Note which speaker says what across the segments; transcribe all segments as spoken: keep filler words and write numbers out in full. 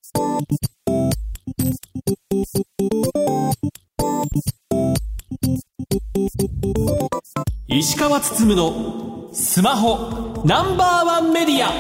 Speaker 1: 石川つつむのスマホナンバーワンメディア。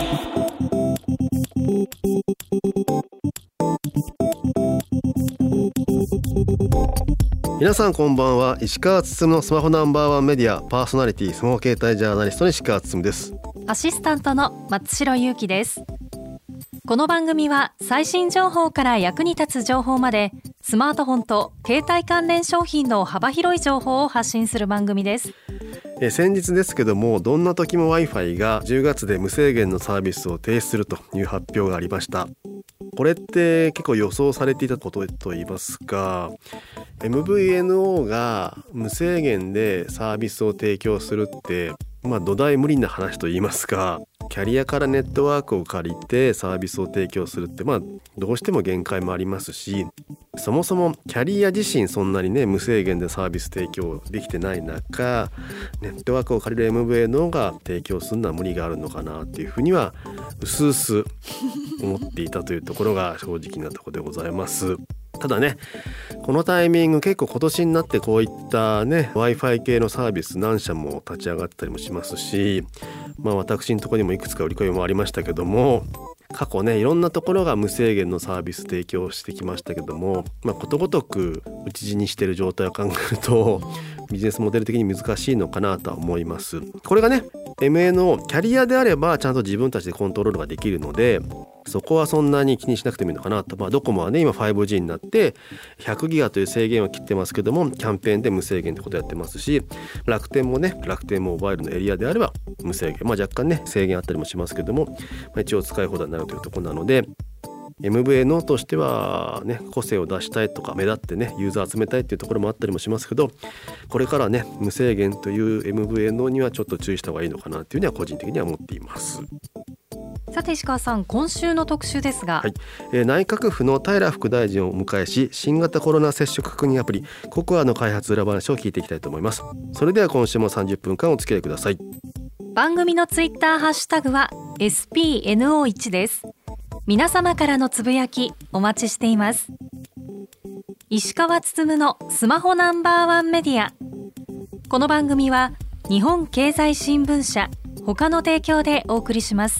Speaker 2: 皆さんこんばんは。石川つつむのスマホナンバーワンメディアパーソナリティスマホ携帯ジャーナリストの石川つつむです。
Speaker 3: アシスタントの松代ゆうきです。この番組は最新情報から役に立つ情報までスマートフォンと携帯関連商品の幅広い情報を発信する番組です。
Speaker 2: え先日ですけども、どんな時も Wi-Fi がじゅうがつで無制限のサービスを停止するという発表がありました。これって結構予想されていたことといいますか、 エムブイエヌオー が無制限でサービスを提供するってまあ土台無理な話といいますか、キャリアからネットワークを借りてサービスを提供するってまあどうしても限界もありますし、そもそもキャリア自身そんなにね無制限でサービス提供できてない中、ネットワークを借りる エムブイエヌオー が提供するのは無理があるのかなっていうふうにはうすうす思っていたというところが正直なところでございます。ただね、このタイミング結構今年になってこういったね Wi-Fi 系のサービス何社も立ち上がったりもしますし、まあ私のところにもいくつか売り込みもありましたけども、過去ねいろんなところが無制限のサービス提供してきましたけども、まあ、ことごとく打ち死にしている状態を考えるとビジネスモデル的に難しいのかなとは思います。これがね エムエヌオー キャリアであればちゃんと自分たちでコントロールができるので、そこはそんなに気にしなくてもいいのかなと。まあ、ドコモはね今 ファイブジー になってひゃくギガという制限を切ってますけども、キャンペーンで無制限ってことやってますし、楽天もね楽天モバイルのエリアであれば無制限、まあ、若干ね制限あったりもしますけども、まあ、一応使い放題になるというところなので、 エムブイエヌオー としてはね個性を出したいとか目立ってねユーザー集めたいっていうところもあったりもしますけど、これからね無制限という エムブイエヌオー にはちょっと注意した方がいいのかなっていうには個人的には思っています。
Speaker 3: さて石川さん、今週の特集ですが、
Speaker 2: はいえー、内閣府の平副大臣をお迎えし、新型コロナ接触確認アプリココアの開発裏話を聞いていきたいと思います。それでは今週もさんじゅっぷんかんお付き合いください。
Speaker 3: 番組のツイッターハッシュタグは エスピーエヌオーワン です。皆様からのつぶやきお待ちしています。石川つつむのスマホナンバーワンメディア。この番組は日本経済新聞社他の提供でお送りします。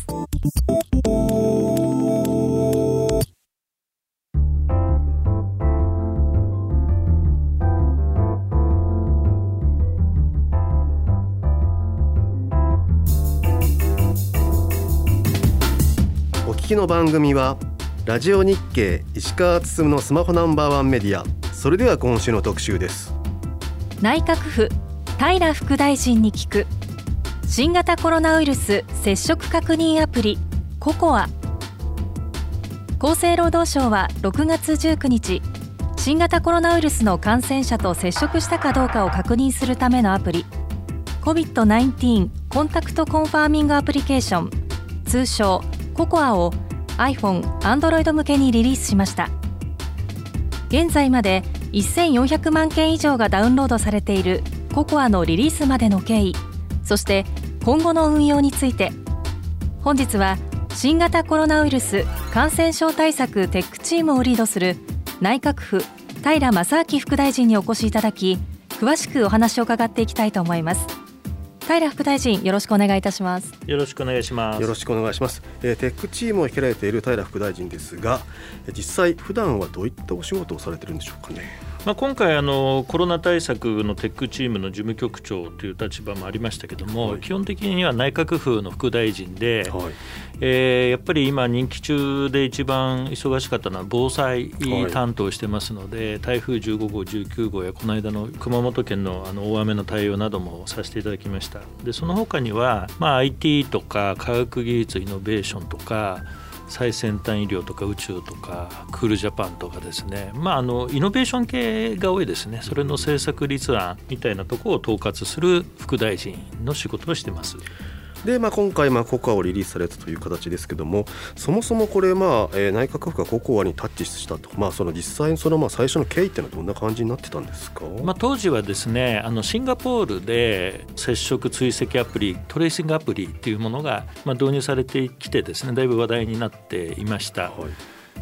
Speaker 2: お聞きの番組はラジオ日経石川つつむのスマホナンバーワンメディア。それでは今週の特集です。
Speaker 3: 内閣府平副大臣に聞く新型コロナウイルス接触確認アプリココア。厚生労働省はろくがつじゅうくにち、新型コロナウイルスの感染者と接触したかどうかを確認するためのアプリ コビッドナインティーン コンタクトコンファーミングアプリケーション、通称ココアを iPhone、Android 向けにリリースしました。現在までせんよんひゃくまんけん以上がダウンロードされているココアのリリースまでの経緯、そして今後の運用について、本日は新型コロナウイルス感染症対策テックチームをリードする内閣府平正明副大臣にお越しいただき、詳しくお話を伺っていきたいと思います。平副大臣、よろしくお願いいたします。
Speaker 4: よろしくお願いします。
Speaker 2: よろしくお願いします。えー、テックチームを率いられている平副大臣ですが、実際普段はどういったお仕事をされているんでしょうかね。
Speaker 4: まあ、今回あのコロナ対策のテックチームの事務局長という立場もありましたけども、はい、基本的には内閣府の副大臣で、はいえー、やっぱり今任期中で一番忙しかったのは防災担当してますので、はい、台風じゅうごごうじゅうきゅうごうやこの間の熊本県のあの大雨の対応などもさせていただきました。でその他には、まあ、アイティー とか科学技術イノベーションとか最先端医療とか宇宙とかクールジャパンとかですね、まあ、あのイノベーション系が多いですね。それの政策立案みたいなところを統括する副大臣の仕事をしてます。
Speaker 2: で、まあ、今回まあココアをリリースされたという形ですけども、そもそもこれ、まあえー、内閣府がココアにタッチしたと、まあ、その実際にそのまあ最初の経緯っていうのはどんな感じになってたんですか。
Speaker 4: まあ、当時はですね、あのシンガポールで接触追跡アプリトレーシングアプリっていうものがまあ導入されてきてですね、だいぶ話題になっていました。はい、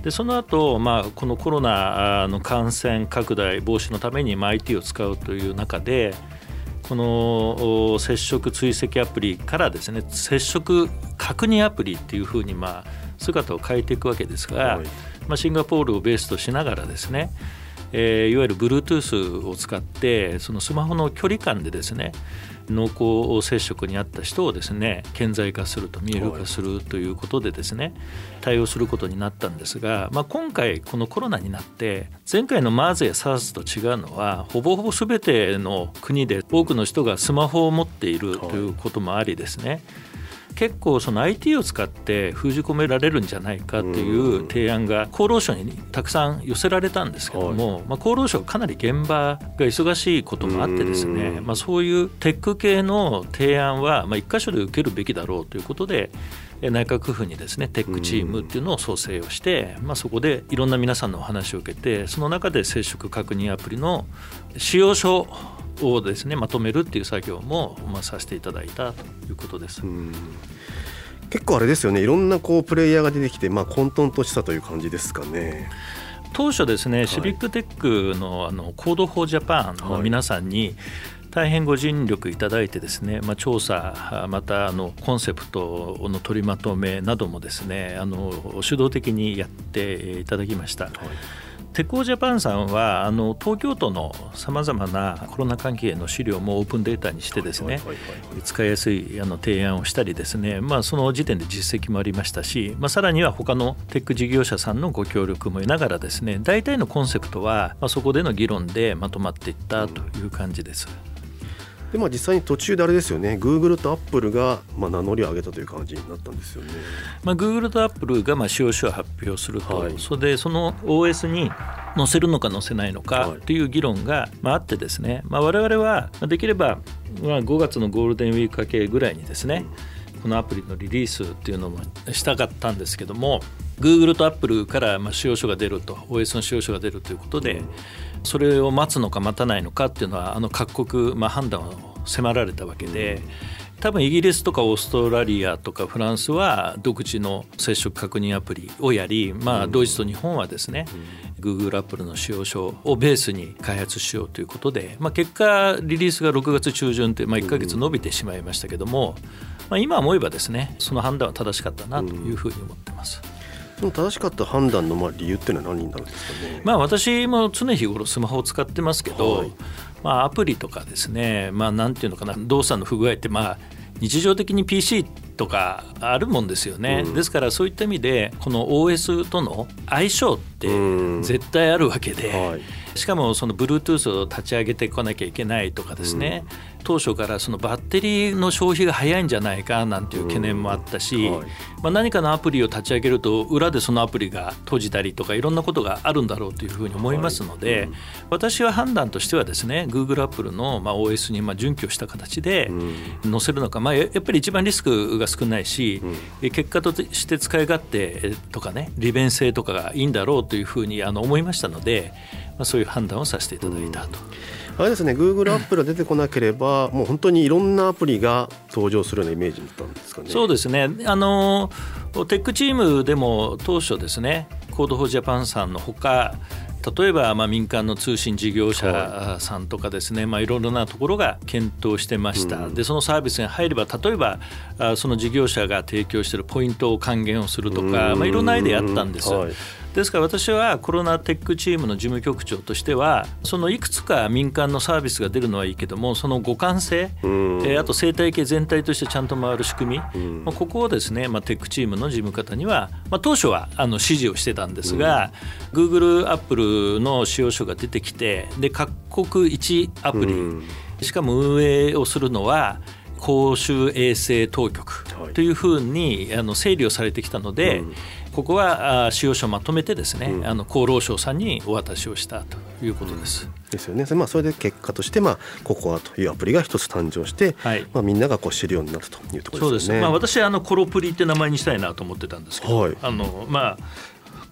Speaker 4: でその後、まあこのコロナの感染拡大防止のためにまあ アイティー を使うという中で、この接触追跡アプリからですね、接触確認アプリっていうふうにまあ姿を変えていくわけですが、はい、まあ、シンガポールをベースとしながらですね、えー、いわゆる Bluetooth を使ってそのスマホの距離感でですね、濃厚接触にあった人をですね顕在化すると、見える化するということでですね対応することになったんですが、まあ、今回このコロナになって前回の マーズ や サース と違うのは、ほぼほぼ全ての国で多くの人がスマホを持っているということもありですね、結構その アイティー を使って封じ込められるんじゃないかという提案が厚労省にたくさん寄せられたんですけども、まあ、厚労省かなり現場が忙しいこともあってですね、まあ、そういうテック系の提案はまあ一箇所で受けるべきだろうということで、内閣府にですねテックチームっていうのを創生をして、まあ、そこでいろんな皆さんのお話を受けて、その中で接触確認アプリの使用書をですねまとめるっていう作業もまあさせていただいたということです。
Speaker 2: うん、結構あれですよね、いろんなこうプレイヤーが出てきて、まあ、混沌としたという感じですかね。
Speaker 4: 当初ですね、
Speaker 2: はい、
Speaker 4: シビックテック の, あのコードフォージャパンの皆さんに大変ご尽力いただいてですね、まあ、調査またあのコンセプトの取りまとめなどもですねあの主導的にやっていただきました。はい、テコージャパンさんはあの東京都のさまざまなコロナ関係の資料もオープンデータにしてですね、使いやすいあの提案をしたりですね、まあ、その時点で実績もありましたし、まあ、さらには他のテック事業者さんのご協力も得ながらですね、大体のコンセプトは、まあ、そこでの議論でまとまっていったという感じです。
Speaker 2: で、まあ、実際に途中であれですよね、Google と Apple がまあ名乗りを上げたという感じになったんですよね。
Speaker 4: まあ、Google と Apple がまあ使用書を発表すると、はい、それでその オーエス に載せるのか載せないのかという議論がまああってですね、まあ、我々はできればまあごがつのゴールデンウィーク明けぐらいにですね、このアプリのリリースっていうのもしたかったんですけども、 Google と Apple からまあ使用書が出ると、 オーエス の使用書が出るということで、それを待つのか待たないのかっていうのはあの各国まあ判断を迫られたわけで、多分イギリスとかオーストラリアとかフランスは独自の接触確認アプリをやり、まあ、ドイツと日本はですね、Google、Apple の使用書をベースに開発しようということで、まあ、結果リリースがろくがつ中旬で、まあ、いっかげつ伸びてしまいましたけども、まあ、今思えばですねその判断は正しかったなというふうに思ってます。
Speaker 2: その正しかった判断のまあ理由っていうのは何になるんですかね。
Speaker 4: まあ、私も常日頃スマホを使ってますけど、はい、まあ、アプリとかですね、まあ、なんていうのかな、動作の不具合ってまあ日常的に ピーシー とかあるもんですよね、うん、ですからそういった意味でこの オーエス との相性って絶対あるわけで、うん、はい、しかもその Bluetooth を立ち上げてこなきゃいけないとかですね、うん、当初からそのバッテリーの消費が早いんじゃないかなんていう懸念もあったし、うんはい、まあ、何かのアプリを立ち上げると裏でそのアプリが閉じたりとかいろんなことがあるんだろうというふうに思いますので、はい、うん、私は判断としてはですね Google、Apple のまあ オーエス にまあ準拠した形で載せるのか、まあ、やっぱり一番リスクが少ないし、うん、結果として使い勝手とかね利便性とかがいいんだろうというふうにあの思いましたので、まあ、そういう判断をさせていただいたと、
Speaker 2: うん、あれですね、 Google、Apple が出てこなければもう本当にいろんなアプリが登場するようなイメージだったんですかね。
Speaker 4: そうですね、あのテックチームでも当初ですね、コードフォージャパンさんのほか、例えばまあ民間の通信事業者さんとかですね、まあ、いろいろなところが検討してました、うん、でそのサービスに入れば例えばその事業者が提供しているポイントを還元をするとか、まあ、いろんなアイデアあったんです、はい、ですから私はコロナテックチームの事務局長としてはそのいくつか民間のサービスが出るのはいいけども、その互換性、うん、えー、あと生態系全体としてちゃんと回る仕組み、うん、まあ、ここをですね、まあ、テックチームの事務方には、まあ、当初はあの指示をしてたんですが、うん、Google、Appleの使用書が出てきて、で各国いちアプリ、うん、しかも運営をするのは公衆衛生当局というふうにあの整理をされてきたので、うん、ここは使用書をまとめてですね、うん、あの厚労省さんにお渡しをしたということです、うん、
Speaker 2: ですよね。まあ、それで結果として、まあ、ココアというアプリが一つ誕生して、はい、まあ、みんながこう知るようになったというところですよね。
Speaker 4: そうです、まあ、私はあのコロプリって名前にしたいなと思ってたんですけど、はい、あのまあ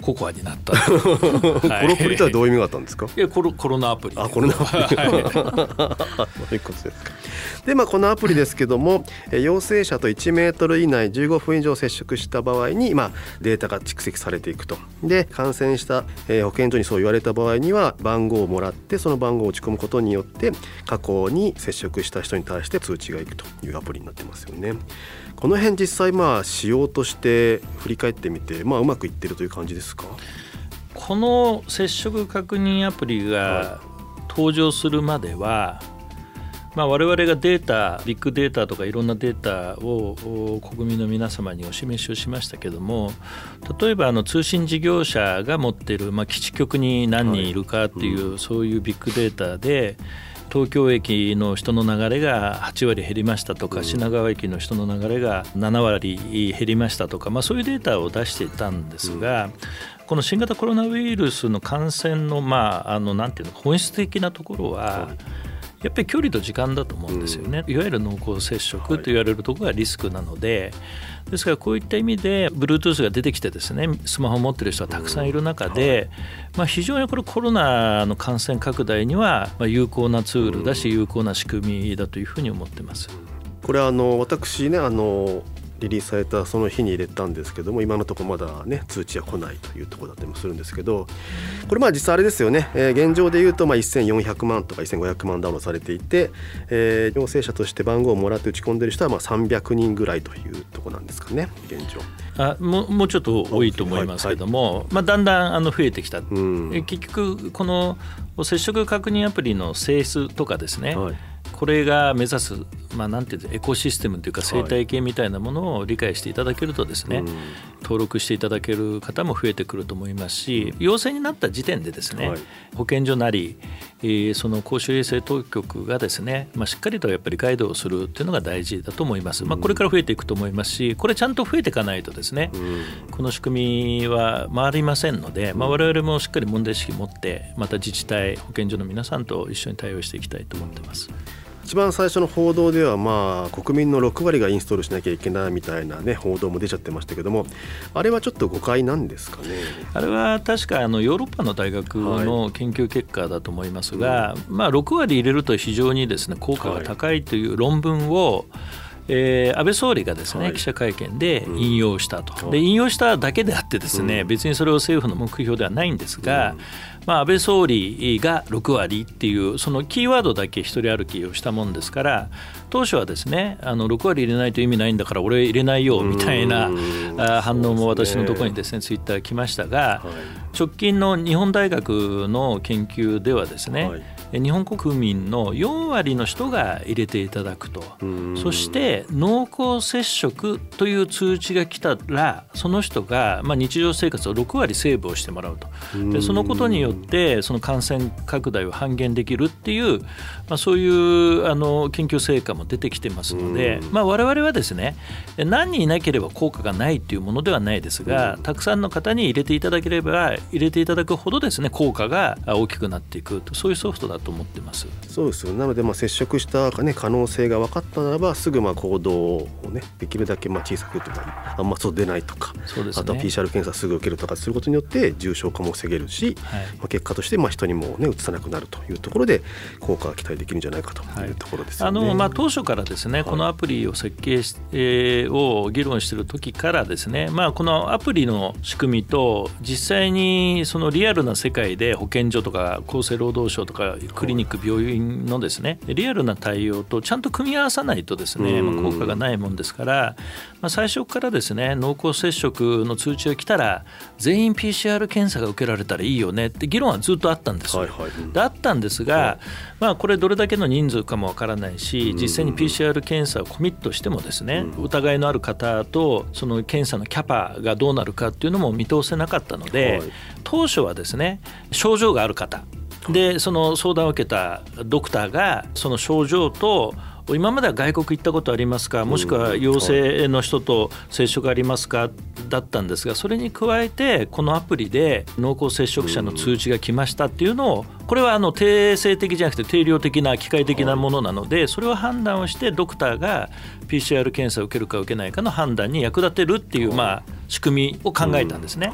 Speaker 4: ココアになった
Speaker 2: コロプリとはどういう意味があったんですか？
Speaker 4: いやコロ、コロナアプリ。
Speaker 2: あ、コロナアプリ、はい、そういうことですか。で、まあ、このアプリですけども、陽性者といちメートル以内じゅうごふん以上接触した場合に、まあ、データが蓄積されていくと。で、感染した、えー、保健所にそう言われた場合には番号をもらって、その番号を打ち込むことによって過去に接触した人に対して通知がいくというアプリになってますよね。この辺実際まあ仕様として振り返ってみて、まあ、うまくいってるという感じですか？
Speaker 4: この接触確認アプリが登場するまでは、まあ、我々がデータ、ビッグデータとかいろんなデータを国民の皆様にお示しをしましたけども、例えばあの通信事業者が持っている、まあ、基地局に何人いるかっていう、はい、うん、そういうビッグデータで東京駅の人の流れがはちわり減りましたとか、品川駅の人の流れがななわり減りましたとか、まあ、そういうデータを出していたんですが、この新型コロナウイルスの感染の、まあ、あのなんていうの本質的なところは、やっぱり距離と時間だと思うんですよね。いわゆる濃厚接触と言われるところがリスクなので、ですからこういった意味で Bluetooth が出てきてですね、スマホを持っている人がたくさんいる中で、まあ、非常にこれコロナの感染拡大には有効なツールだし、有効な仕組みだというふうに思ってます。
Speaker 2: これあの私ね、あのリリースされたその日に入れたんですけども、今のところまだね通知は来ないというところだったりもするんですけど、これまあ実際あれですよね、えー、現状でいうとまあせんよんひゃくまんとかせんごひゃくまんダウンロードされていて、えー、陽性者として番号をもらって打ち込んでいる人はまあさんびゃくにんぐらいというところなんですかね、現状。
Speaker 4: あ も, うもうちょっと多いと思いますけども、はいはい、まあ、だんだんあの増えてきた、うん、結局この接触確認アプリの性質とかですね、はい、これが目指す、まあ、なんていうエコシステムというか生態系みたいなものを理解していただけるとですね、はい、登録していただける方も増えてくると思いますし、陽性になった時点でですね、はい、保健所なり、えー、その公衆衛生当局がですね、まあ、しっかりとやっぱりガイドをするっていうのが大事だと思います。まあ、これから増えていくと思いますし、これちゃんと増えていかないとですね、この仕組みは回りませんので、まあ、我々もしっかり問題意識を持って、また自治体、保健所の皆さんと一緒に対応していきたいと思っています。
Speaker 2: 一番最初の報道では、まあ、国民のろくわりがインストールしなきゃいけないみたいな、ね、報道も出ちゃってましたけども、あれはちょっと誤解なんですかね。
Speaker 4: あれは確かあのヨーロッパの大学の研究結果だと思いますが、はい、まあ、ろくわり入れると非常にですね効果が高いという論文を、えー、安倍総理がですね、はい、記者会見で引用したと、うん、で引用しただけであってですね、うん、別にそれを政府の目標ではないんですが、うん、まあ、安倍総理がろくわりっていうそのキーワードだけ一人歩きをしたもんですから、当初はですね、あのろくわり入れないと意味ないんだから俺入れないよみたいな反応も私のところにですねツイッター来ましたが、直近の日本大学の研究ではですね、はい、日本国民のよんわりの人が入れていただくと、そして濃厚接触という通知が来たらその人がまあ日常生活をろくわりセーブをしてもらうと、でそのことによってその感染拡大を半減できるっていう、まあ、そういうあの研究成果も出てきてますので、まあ、我々はですね何人いなければ効果がないというものではないですが、たくさんの方に入れていただければ入れていただくほどですね効果が大きくなっていくと、そういうソフトだと思ってます。
Speaker 2: そうですよ。なのでまあ接触した、ね、可能性が分かったならばすぐまあ行動を、ね、できるだけまあ小さくとかあんま外出ないとか、そうですね、あとは ピーシーアール 検査すぐ受けるとかすることによって重症化も防げるし、はい、まあ、結果としてまあ人にも、ね、うつさなくなるというところで効果が期待できるんじゃないかというところですよね。
Speaker 4: はい、あのまあ、当初からですね、はい、このアプリを設計し、えー、を議論している時からですね、まあ、このアプリの仕組みと実際にそのリアルな世界で保健所とか厚生労働省とかクリニック、病院のですねリアルな対応とちゃんと組み合わさないとですね、まあ、効果がないもんですから、まあ、最初からですね濃厚接触の通知が来たら全員 ピーシーアール 検査が受けられたらいいよねって議論はずっとあったんですよ。はいはい、であったんですが、はい、まあ、これどれだけの人数かもわからないし、実際に ピーシーアール 検査をコミットしてもですね、疑いのある方とその検査のキャパがどうなるかっていうのも見通せなかったので、はい、当初はですね症状がある方でその相談を受けたドクターがその症状と今までは外国行ったことありますか、もしくは陽性の人と接触ありますかだったんですが、それに加えてこのアプリで濃厚接触者の通知が来ましたっていうのを、これはあの定性的じゃなくて定量的な機械的なものなので、それを判断をしてドクターが ピーシーアール 検査を受けるか受けないかの判断に役立てるっていうまあ仕組みを考えたんですね。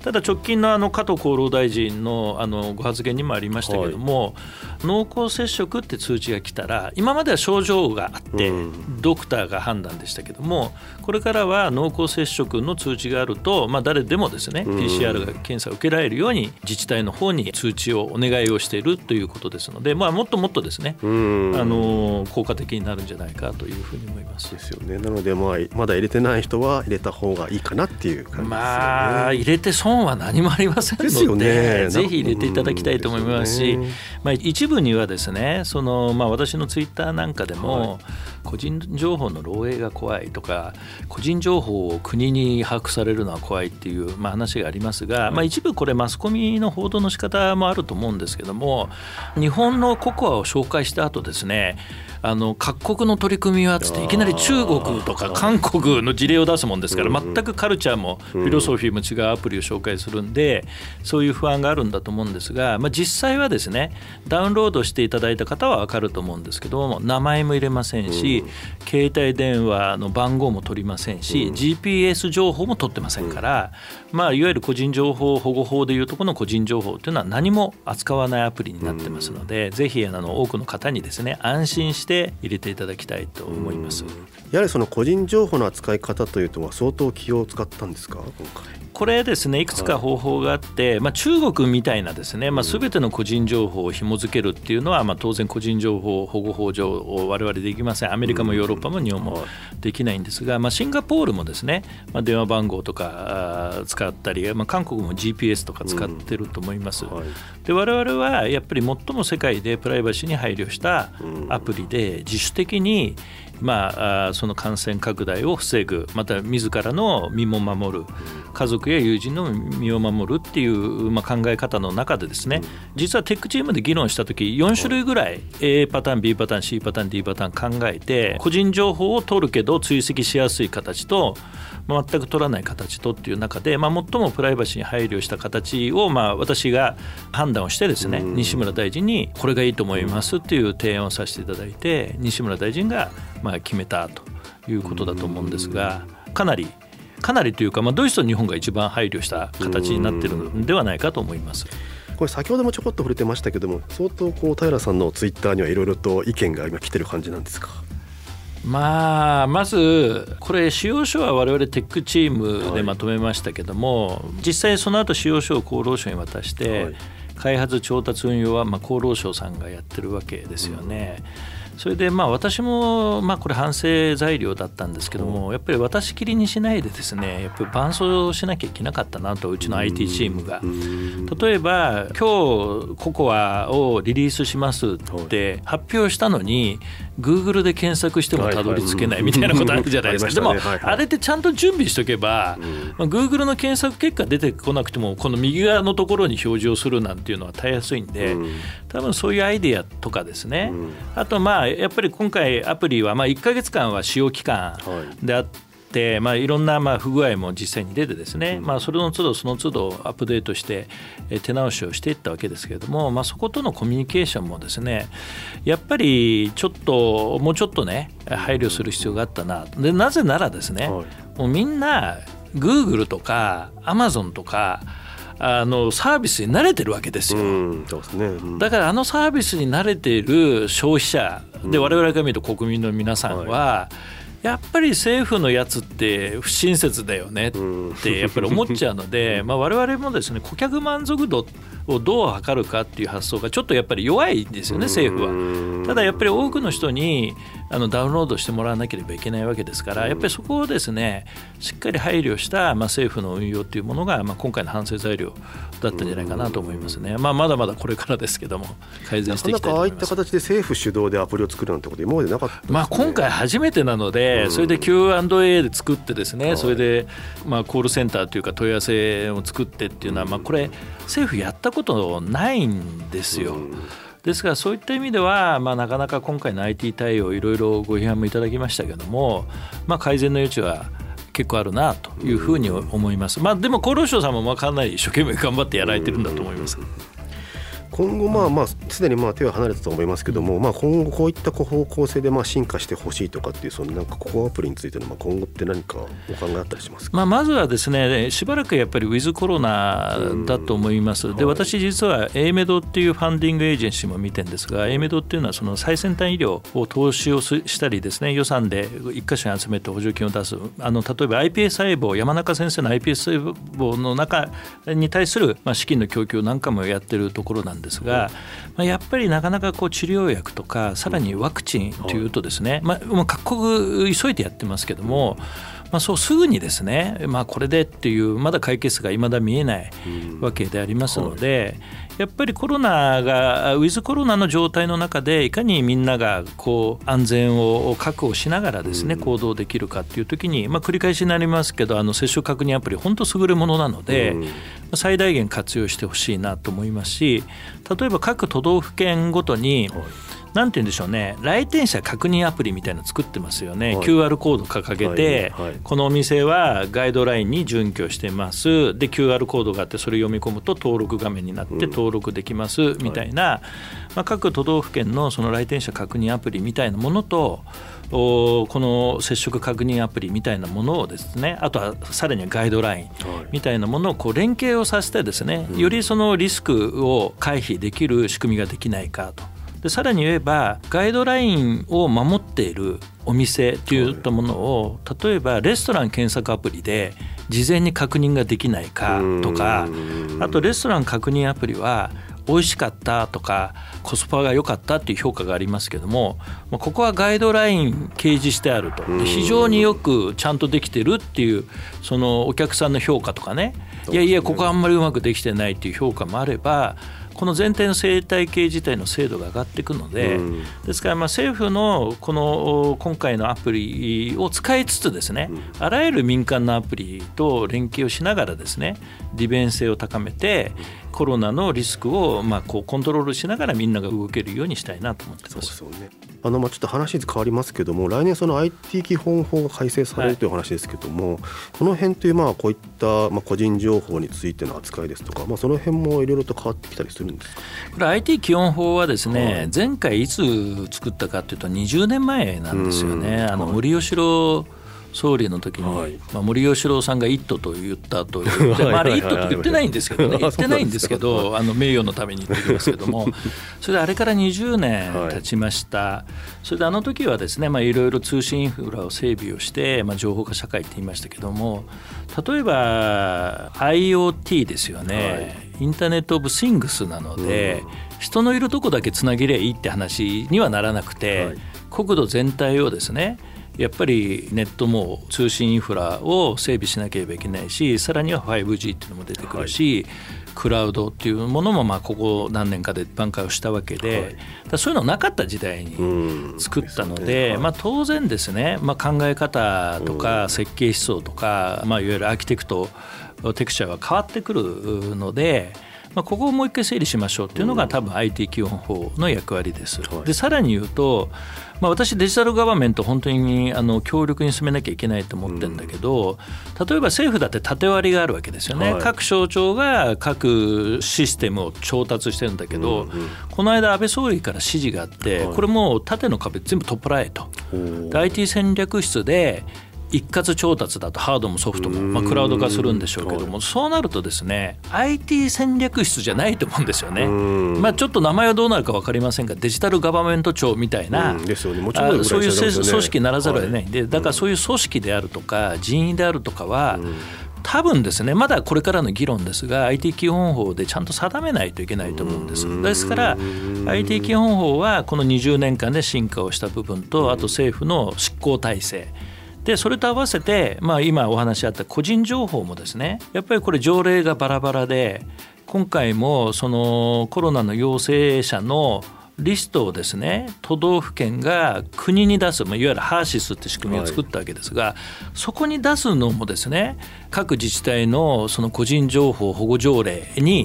Speaker 4: ただ直近のあの加藤厚労大臣 の, あのご発言にもありましたけども、はい、濃厚接触って通知が来たら今までは症状があって、うん、ドクターが判断でしたけども、これからは濃厚接触の通知があると、まあ、誰でもですね、うん、ピーシーアール が検査を受けられるように自治体の方に通知をお願いをしているということですので、まあ、もっともっとですね、うん、あの効果的になるんじゃないかというふうに思います
Speaker 2: ですよね。なので、まあ、まだ入れてない人は入れた方がいいかなっていう感じですよね。
Speaker 4: まあ、入れて損は何もありませんの で, ですよ、ね、ぜひ入れていただきたいと思いますし、ね、まあ、一部にはですね、その、まあ、私のツイッターなんかでも、はい、個人情報の漏洩が怖いとか、個人情報を国に把握されるのは怖いっていう、まあ、話がありますが、はい、まあ、一部これマスコミの報道の仕方もあると思うんですけども、日本のココアを紹介した後ですね、あの各国の取り組みはつっていきなり中国とか韓国の事例を出すもんですから、全くカルチャーもフィロソフィーも違うアプリを紹介するんで、そういう不安があるんだと思うんですが、まあ、実際はですね、ダウンロードしていただいた方は分かると思うんですけども、名前も入れませんし、携帯電話の番号も取りませんし、 ジーピーエス 情報も取ってませんから、まあ、いわゆる個人情報保護法でいうところの個人情報というのは何も扱わないアプリになってますので、ぜひあの多くの方にですね、安心して入れていただきたいと思います。
Speaker 2: やはりその個人情報の扱い方というとは相当気を使ったんですか、今回。
Speaker 4: これですね、いくつか方法があって、まあ、中国みたいなですね、まあ、全ての個人情報を紐付けるっていうのは、まあ、当然個人情報保護法上我々できません。アメリカもヨーロッパも日本もできないんですが、まあ、シンガポールもですね、まあ、電話番号とか使ったり、まあ、韓国も ジーピーエス とか使ってると思います、うん、はい、で我々はやっぱり最も世界でプライバシーに配慮したアプリで自主的にまあ、その感染拡大を防ぐ、また自らの身も守る、家族や友人の身を守るっていう、まあ、考え方の中でですね、実はテックチームで議論したときよん種類ぐらい A パターン B パターン C パターン D パターン考えて、個人情報を取るけど追跡しやすい形と全く取らない形とっていう中で、まあ、最もプライバシーに配慮した形を、まあ、私が判断をしてですね、西村大臣にこれがいいと思いますっていう提案をさせていただいて、西村大臣がまあ決めたということだと思うんですが、かなりかなりというか、まあ、ドイツと日本が一番配慮した形になっているのではないかと思います。
Speaker 2: これ先ほどもちょこっと触れてましたけども、相当こう平さんのツイッターにはいろいろと意見が今来てる感じなんですか。
Speaker 4: まあ、まずこれ使用書は我々テックチームでまとめましたけども、はい、実際その後使用書を厚労省に渡して、はい、開発調達運用はまあ厚労省さんがやってるわけですよね、うん、それでまあ私もまあこれ反省材料だったんですけども、やっぱり私きりにしないでですね、やっぱり伴走しなきゃいけなかったなと、うちの アイティー チームが。例えば今日ココアをリリースしますって発表したのに Google で検索してもたどり着けないみたいなことあるじゃないですか。でもあれってちゃんと準備しとけば、まあ、Google の検索結果出てこなくてもこの右側のところに表示をするなんていうのはたやすいんで、多分そういうアイデアとかですね、あとまあやっぱり今回アプリはまあいっかげつかんは使用期間であって、まあいろんなまあ不具合も実際に出てですね、まあそれの都度その都度アップデートして手直しをしていったわけですけれども、まあそことのコミュニケーションもですね、やっぱりちょっともうちょっとね配慮する必要があったな。でなぜならですね、もうみんな Google とか Amazon とかあのサービスに慣れてるわけですよ、うんそうですねうん、だからあのサービスに慣れている消費者で、我々から見ると国民の皆さんは、はい、やっぱり政府のやつって不親切だよねってやっぱり思っちゃうので、まあ我々もですね、顧客満足度をどう測るかっていう発想がちょっとやっぱり弱いんですよね、政府は。ただやっぱり多くの人にあのダウンロードしてもらわなければいけないわけですから、やっぱりそこをですねしっかり配慮した、まあ、政府の運用というものが、まあ、今回の反省材料だったんじゃないかなと思いますね。まあ、まだまだこれからですけども改善していきたいと思います。
Speaker 2: なかなかああいった形で政府主導でアプリを作るなんてこと今までなかったですね。
Speaker 4: まあ、今回初めてなので、それで キューアンドエー で作ってですね、それでまあコールセンターというか問い合わせを作ってっていうのは、まあこれ政府やったことないんですよ。ですからそういった意味では、まあ、なかなか今回の アイティー 対応いろいろご批判もいただきましたけども、まあ、改善の余地は結構あるなというふうに思います。まあ、でも厚労省さんもまあかなり一生懸命頑張ってやられてるんだと思います。
Speaker 2: 今後まあまあすでにまあ手は離れたと思いますけども、まあ、今後こういった方向性でまあ進化してほしいとかっていうそのなんかコアアプリについてのまあ今後って何かお考えあったりしますか？
Speaker 4: まあ、まずはですねしばらくやっぱりウィズコロナだと思います。で、私実は エーメド っていうファンディングエージェンシーも見てるんですが、 エーメド っていうのはその最先端医療を投資をしたりですね、予算で一箇所に集めて補助金を出す、あの例えば iPS 細胞、山中先生の iPS 細胞の中に対するまあ資金の供給なんかもやってるところなんですが、まあ、やっぱりなかなかこう治療薬とかさらにワクチンというとですね、まあ、もう各国急いでやってますけども、まあ、そうすぐにですね、まあ、これでっていうまだ解決が未だ見えないわけでありますので、やっぱりコロナがウィズコロナの状態の中でいかにみんながこう安全を確保しながらですね行動できるかっていう時に、まあ、繰り返しになりますけど、あの接触確認アプリ本当優れものなので最大限活用してほしいなと思いますし、例えば各都道府県ごとになんて言うんでしょうね、来店者確認アプリみたいなの作ってますよね、はい、キューアール コード掲げて、はいはい、このお店はガイドラインに準拠してますで キューアール コードがあってそれ読み込むと登録画面になって登録できますみたいな、はいまあ、各都道府県のその来店者確認アプリみたいなものとこの接触確認アプリみたいなものをですね、あとはさらにはガイドラインみたいなものをこう連携をさせてですね、よりそのリスクを回避できる仕組みができないかと。でさらに言えばガイドラインを守っているお店といったものを例えばレストラン検索アプリで事前に確認ができないかとか、あとレストラン確認アプリは美味しかったとかコスパが良かったっていう評価がありますけども、ここはガイドライン掲示してあると、非常によくちゃんとできてるっていうそのお客さんの評価とかね、いやいやここあんまりうまくできてないっていう評価もあれば、この全体の生態系自体の精度が上がっていくので、ですからまあ政府のこの今回のアプリを使いつつですね、あらゆる民間のアプリと連携をしながらですね利便性を高めてコロナのリスクをまあこうコントロールしながらみんなが動けるようにしたいなと思っています。
Speaker 2: そうですよね。あのまあちょっと話変わりますけども、来年その アイティー 基本法が改正されるという話ですけども、はい、この辺というまあこういったまあ個人情報についての扱いですとか、まあ、その辺もいろいろと変わってきたりするんですか？
Speaker 4: これ アイティー 基本法はですね、はい、前回いつ作ったかというとにじゅうねんまえなんですよね。あの森喜朗総理の時に、はいまあ、森喜朗さんがイットと言ったというで、まあ、あれイットと言ってないんですけどね言ってないんですけどあの名誉のために言ってきますけどもそれであれからにじゅうねん経ちました、はい、それであの時はですねいろいろ通信インフラを整備をして、まあ、情報化社会って言いましたけども、例えば アイオーティー ですよね、はい、インターネットオブシングスなので、うん、人のいるとこだけつなげりゃいいって話にはならなくて、はい、国土全体をですねやっぱりネットも通信インフラを整備しなければいけないし、さらには ファイブジー っていうのも出てくるし、はい、クラウドっていうものもまあここ何年かで挽回をしたわけで、はい、だそういうのなかった時代に作ったの で, で、ねはいまあ、当然ですね、まあ、考え方とか設計思想とか、まあ、いわゆるアーキテクトテクチャーは変わってくるので、まあ、ここをもう一回整理しましょうっていうのが多分 アイティー 基本法の役割です。でさらに言うと、まあ、私デジタルガバメント本当にあの強力に進めなきゃいけないと思ってるんだけど、例えば政府だって縦割りがあるわけですよね、はい、各省庁が各システムを調達してるんだけど、うんうん、この間安倍総理から指示があって、はい、これもう縦の壁全部取っ払えと。で アイティー 戦略室で一括調達だとハードもソフトも、まあ、クラウド化するんでしょうけども、そうなるとですね アイティー 戦略室じゃないと思うんですよね。まあ、ちょっと名前はどうなるか分かりませんがデジタルガバメント庁みたいな、そういう組織にならざるを得ないんで、だからそういう組織であるとか人員であるとかは多分ですねまだこれからの議論ですが アイティー 基本法でちゃんと定めないといけないと思うんです。ですから アイティー 基本法はこのにじゅうねんかんで進化をした部分と、あと政府の執行体制でそれと合わせて、まあ、今お話あった個人情報もですねやっぱりこれ条例がバラバラで、今回もそのコロナの陽性者のリストをですね都道府県が国に出す、まあ、いわゆるハーシスって仕組みを作ったわけですが、はい、そこに出すのもですね各自治体のその個人情報保護条例に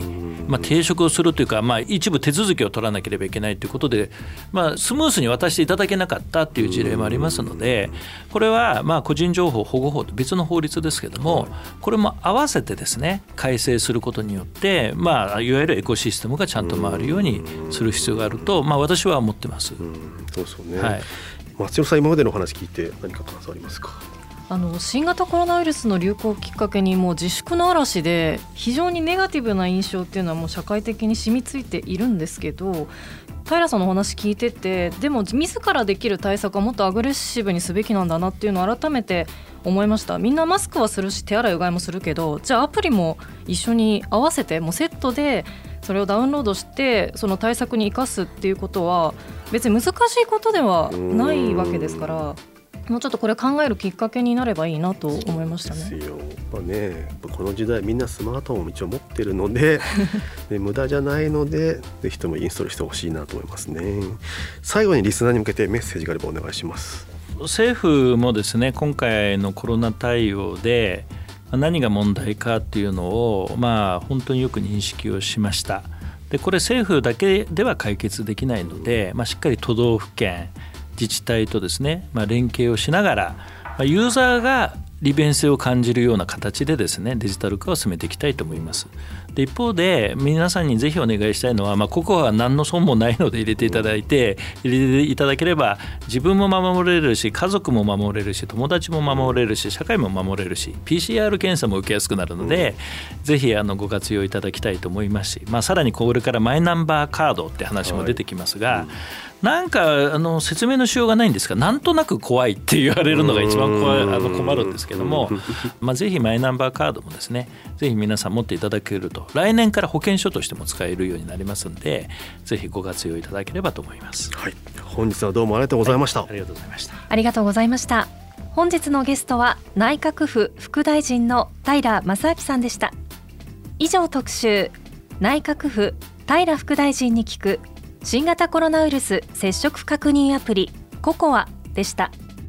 Speaker 4: まあ、抵触をするというか、まあ、一部手続きを取らなければいけないということで、まあ、スムースに渡していただけなかったという事例もありますので、これはまあ個人情報保護法と別の法律ですけれども、これも合わせてですね改正することによって、まあ、いわゆるエコシステムがちゃんと回るようにする必要があると、まあ、私は思ってます。
Speaker 2: うん、そうですよね、
Speaker 4: はい、
Speaker 2: 松代さん、今までのお話聞いて何か感想ありますか？
Speaker 5: あの新型コロナウイルスの流行をきっかけにもう自粛の嵐で非常にネガティブな印象っていうのはもう社会的に染みついているんですけど、平さんのお話聞いてて、でも自らできる対策はもっとアグレッシブにすべきなんだなっていうのを改めて思いました。みんなマスクはするし手洗いうがいもするけど、じゃあアプリも一緒に合わせてもうセットでそれをダウンロードしてその対策に生かすっていうことは別に難しいことではないわけですから、もうちょっとこれ考えるきっかけになればいいなと思いましたね。
Speaker 2: そうですよ、まあね、この時代みんなスマートフォンを一応持ってるのでで無駄じゃないのでぜひともインストールしてほしいなと思いますね。最後にリスナーに向けてメッセージがあればお願いします。
Speaker 4: 政府もですね今回のコロナ対応で何が問題かっていうのを、まあ、本当によく認識をしました。でこれ政府だけでは解決できないので、まあ、しっかり都道府県自治体とですね、まあ、連携をしながら、まあ、ユーザーが利便性を感じるような形でですねデジタル化を進めていきたいと思います。で一方で皆さんにぜひお願いしたいのは、まあ、ここは何の損もないので入れていただいて入れていただければ自分も守れるし家族も守れるし友達も守れるし社会も守れるし ピーシーアール 検査も受けやすくなるので、うん、ぜひあのご活用いただきたいと思いますし、まあ、さらにこれからマイナンバーカードって話も出てきますが、はい、うん、なんかあの説明のしようがないんですがなんとなく怖いって言われるのが一番怖いあの困るんですけども、まあ、ぜひマイナンバーカードもですねぜひ皆さん持っていただけると来年から保険証としても使えるようになりますのでぜひご活用いただければと思います。
Speaker 2: はい、本日はどうもありがとうございました。
Speaker 4: はい、ありがとうございました。
Speaker 3: ありがとうございました。本日のゲストは内閣府副大臣の平正明さんでした。以上特集内閣府平副大臣に聞く新型コロナウイルス接触確認アプリココアでした。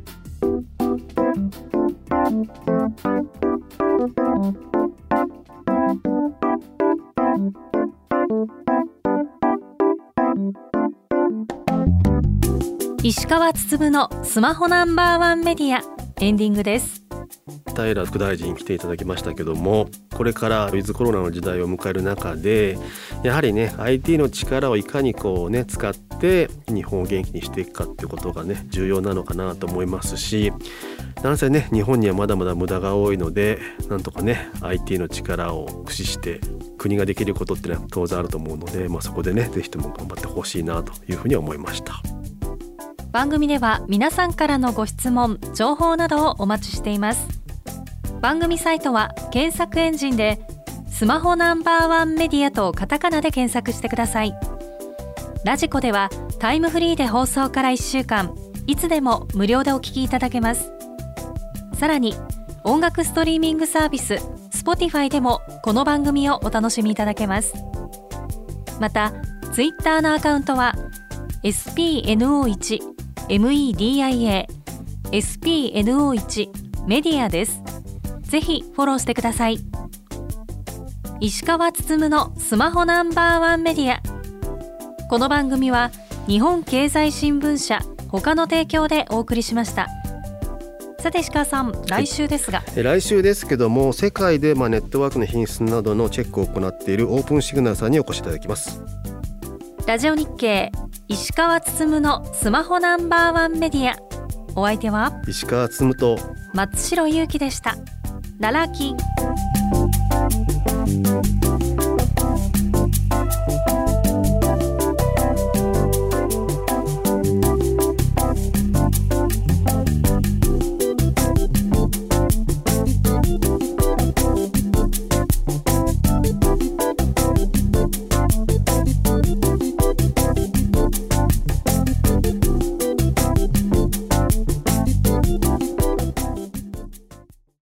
Speaker 3: 石川つつむのスマホナンバーワンメディアエンディングです。
Speaker 2: 平副大臣来ていただきましたけども、これからウィズコロナの時代を迎える中でやはりね アイティー の力をいかにこうね使って日本を元気にしていくかっていうことがね重要なのかなと思いますし、なんせね日本にはまだまだ無駄が多いのでなんとかね アイティー の力を駆使して国ができることってのは当然あると思うので、まあ、そこでねぜひとも頑張ってほしいなというふうに思いました。
Speaker 3: 番組では皆さんからのご質問情報などをお待ちしています。番組サイトは検索エンジンでスマホナンバーワンメディアとカタカナで検索してください。ラジコではタイムフリーで放送からいっしゅうかんいつでも無料でお聞きいただけます。さらに音楽ストリーミングサービス Spotify でもこの番組をお楽しみいただけます。またツイッターのアカウントは エスピーエヌオーワン メディア エスピーエヌオーワン メディアです。ぜひフォローしてください。石川つつむのスマホナンバーワンメディア。この番組は日本経済新聞社他の提供でお送りしました。さて石川さん、来週ですが、
Speaker 2: え来週ですけども世界でまあネットワークの品質などのチェックを行っているオープンシグナルさんにお越しいただきます。
Speaker 3: ラジオ日経石川つつむのスマホナンバーワンメディア。お相手は
Speaker 2: 石川つつむと
Speaker 3: 松代ゆうきでした。ララキ。